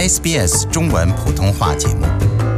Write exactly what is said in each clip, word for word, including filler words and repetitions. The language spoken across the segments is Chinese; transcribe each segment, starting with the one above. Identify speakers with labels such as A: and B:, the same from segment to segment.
A: S B S 中文普通话节目。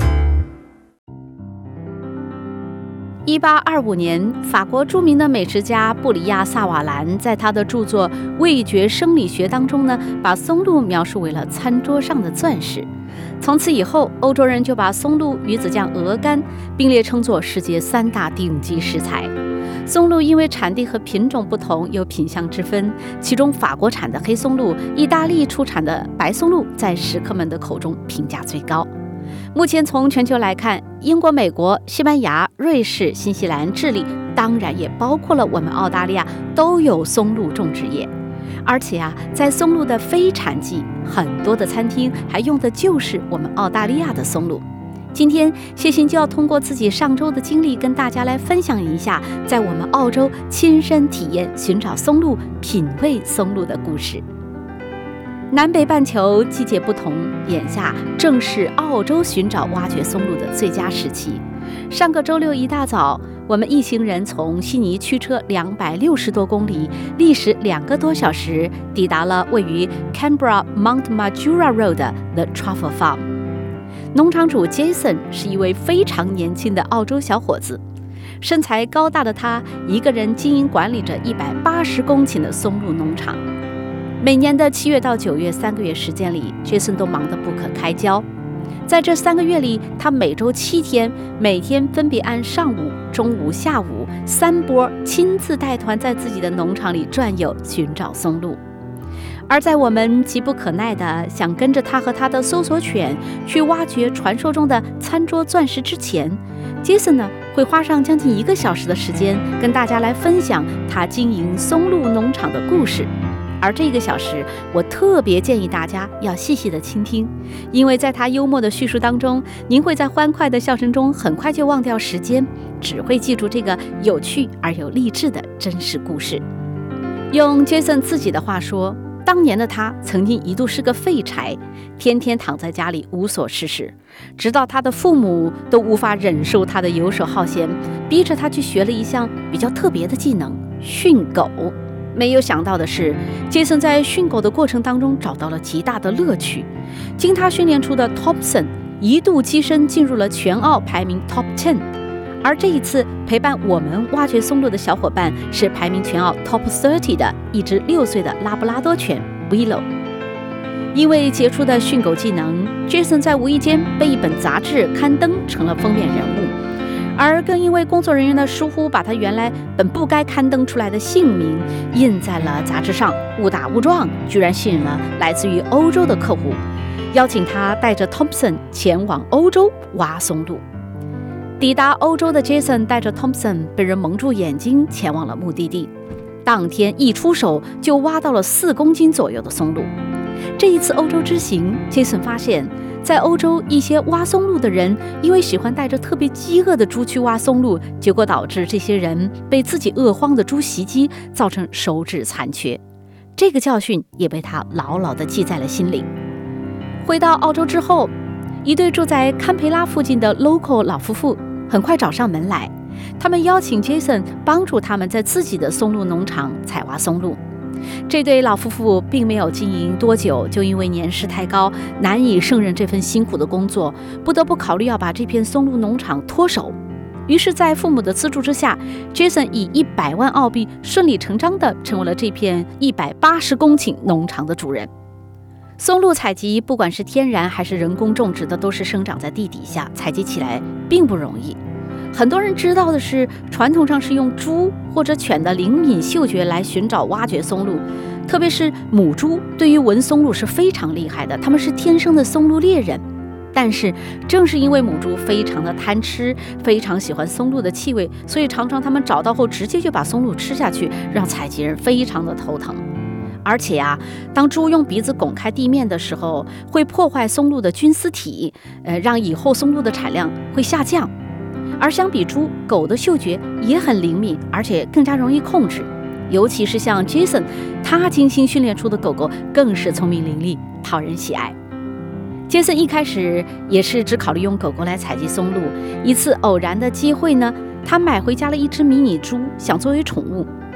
B: 一八二五年，法国著名的美食家布里亚·萨瓦兰在他的著作《味觉生理学》当中呢，把松露描述为了餐桌上的钻石。从此以后，欧洲人就把松露、鱼子酱、鹅肝并列称作世界三大顶级食材。松露因为产地和品种不同，有品相之分，其中法国产的黑松露、意大利出产的白松露在食客们的口中评价最高。目前从全球来看，英国、美国、西班牙、瑞士、新西兰、智利，当然也包括了我们澳大利亚，都有松露种植业。而且啊，在松露的非产季，很多的餐厅还用的就是我们澳大利亚的松露。今天谢欣就要通过自己上周的经历，跟大家来分享一下在我们澳洲亲身体验寻找松露、品味松露的故事。南北半球季节不同，眼下正是澳洲寻找挖掘松露的最佳时期。上个周六一大早，我们一行人从悉尼驱车两百六十多公里，历时两个多小时，抵达了位于 Canberra Mount Majura Road 的 The Truffle Farm。 农场主 Jason 是一位非常年轻的澳洲小伙子，身材高大的他一个人经营管理着一百八十公顷的松露农场。每年的七月到九月三个月时间里， Jason 都忙得不可开交。在这三个月里，他每周七天，每天分别按上午、中午、下午三波亲自带团在自己的农场里转悠，寻找松露。而在我们急不可耐的想跟着他和他的搜索犬去挖掘传说中的餐桌钻石之前， Jason 呢会花上将近一个小时的时间，跟大家来分享他经营松露农场的故事。而这个小时，我特别建议大家要细细的倾听，因为在他幽默的叙述当中，您会在欢快的笑声中很快就忘掉时间，只会记住这个有趣而又励志的真实故事。用 Jason 自己的话说，当年的他曾经一度是个废柴，天天躺在家里无所事事，直到他的父母都无法忍受他的游手好闲，逼着他去学了一项比较特别的技能——训狗。没有想到的是，杰森在训狗的过程当中找到了极大的乐趣。经他训练出的 Thompson 一度跻身进入了全澳排名 Top 十， 而这一次陪伴我们挖掘松露的小伙伴是排名全澳 Top 三十的一只六岁的拉布拉多犬 Willow。 因为杰出的训狗技能， Jason 在无意间被一本杂志刊登成了封面人物，而更因为工作人员的疏忽，把他原来本不该刊登出来的姓名印在了杂志上，误打误撞居然吸引了来自于欧洲的客户，邀请他带着 Thompson 前往欧洲挖松露。抵达欧洲的 Jason 带着 Thompson 被人蒙住眼睛前往了目的地，当天一出手就挖到了四公斤左右的松露。这一次欧洲之行， Jason 发现在欧洲，一些挖松露的人因为喜欢带着特别饥饿的猪去挖松露，结果导致这些人被自己饿荒的猪袭击，造成手指残缺。这个教训也被他牢牢地记在了心里。回到澳洲之后，一对住在堪培拉附近的 local 老夫妇很快找上门来，他们邀请 Jason 帮助他们在自己的松露农场采挖松露。这对老夫妇并没有经营多久，就因为年事太高，难以胜任这份辛苦的工作，不得不考虑要把这片松露农场脱手。于是在父母的资助之下， Jason 以一百万澳币顺理成章地成为了这片一百八十公顷农场的主人。松露采集不管是天然还是人工种植的，都是生长在地底下，采集起来并不容易。很多人知道的是，传统上是用猪或者犬的灵敏嗅觉来寻找挖掘松露，特别是母猪对于闻松露是非常厉害的，它们是天生的松露猎人。但是正是因为母猪非常的贪吃，非常喜欢松露的气味，所以常常它们找到后直接就把松露吃下去，让采集人非常的头疼。而且啊，当猪用鼻子拱开地面的时候，会破坏松露的菌丝体，呃，让以后松露的产量会下降。而相比猪，狗的嗅觉也很灵敏，而且更加容易控制。尤其是像 Jason， 他精心训练出的狗狗更是聪明伶俐，讨人喜爱。Jason 一开始也是只考虑用狗狗来采集松露。一次偶然的机会呢，他买回家了一只迷你猪，想作为宠物。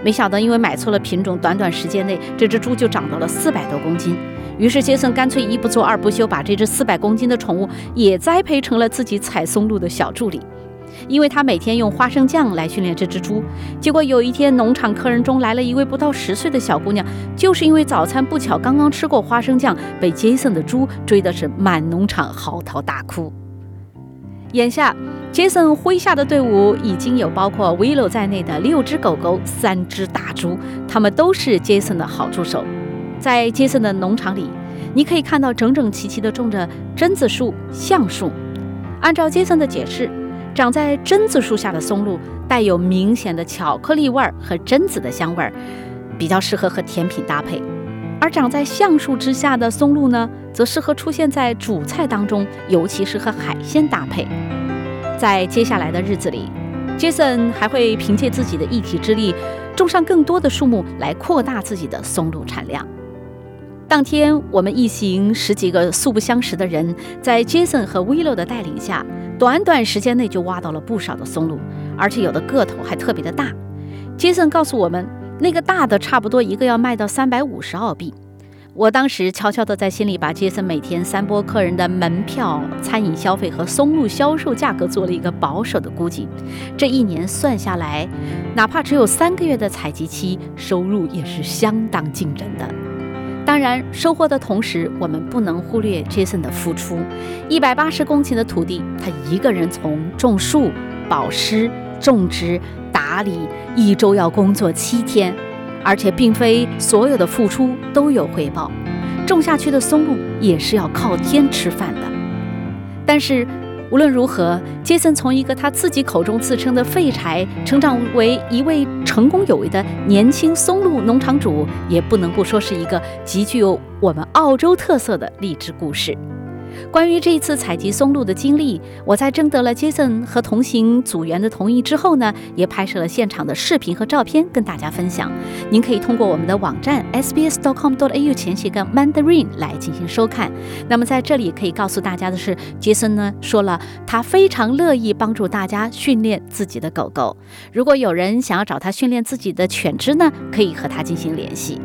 B: 没想到因为买错了品种，短短时间内这只猪就长到了四百多公斤。于是杰森干脆一不做二不休，把这只四百公斤的宠物也栽培成了自己采松露的小助理。因为他每天用花生酱来训练这只猪，结果有一天农场客人中来了一位不到十岁的小姑娘，就是因为早餐不巧刚刚吃过花生酱，被杰森的猪追的是满农场嚎啕大哭。眼下杰森麾下的队伍已经有包括 Willow 在内的六只狗狗，三只大猪，他们都是杰森的好助手。在杰森的农场里，你可以看到整整齐齐地种着榛子树、橡树。按照杰森的解释，长在榛子树下的松露带有明显的巧克力味和榛子的香味，比较适合和甜品搭配；而长在橡树之下的松露呢，则适合出现在主菜当中，尤其是和海鲜搭配。在接下来的日子里，杰森还会凭借自己的一己之力，种上更多的树木来扩大自己的松露产量。当天，我们一行十几个素不相识的人，在 Jason 和 Willow 的带领下，短短时间内就挖到了不少的松露，而且有的个头还特别的大。Jason 告诉我们，那个大的差不多一个要卖到三百五十澳币。我当时悄悄地在心里把 Jason 每天三波客人的门票、餐饮消费和松露销售价格做了一个保守的估计。这一年算下来，哪怕只有三个月的采集期，收入也是相当惊人的。当然，收获的同时，我们不能忽略 Jason 的付出。一百八十公顷的土地，他一个人从种树、保湿、种植、打理，一周要工作七天，而且并非所有的付出都有回报。种下去的松露也是要靠天吃饭的。但是无论如何，杰森从一个他自己口中自称的废柴，成长为一位成功有为的年轻松露农场主，也不能不说是一个极具有我们澳洲特色的励志故事。关于这一次采集松露的经历，我在征得了杰森和同行组员的同意之后呢，也拍摄了现场的视频和照片跟大家分享。您可以通过我们的网站 s b s dot com dot a u 前斜杠 mandarin 来进行收看。那么在这里可以告诉大家的是，杰森呢说了，他非常乐意帮助大家训练自己的狗狗。如果有人想要找他训练自己的犬只呢，可以和他进行联系。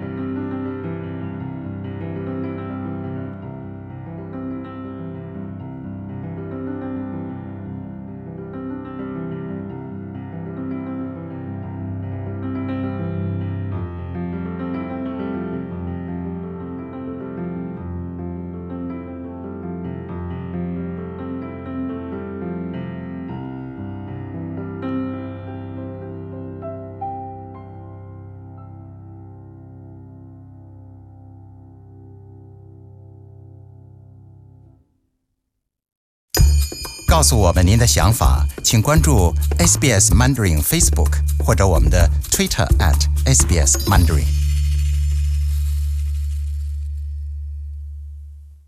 A: 告诉我们您的想法，请关注 S B S Mandarin Facebook 或者我们的 Twitter at S B S Mandarin。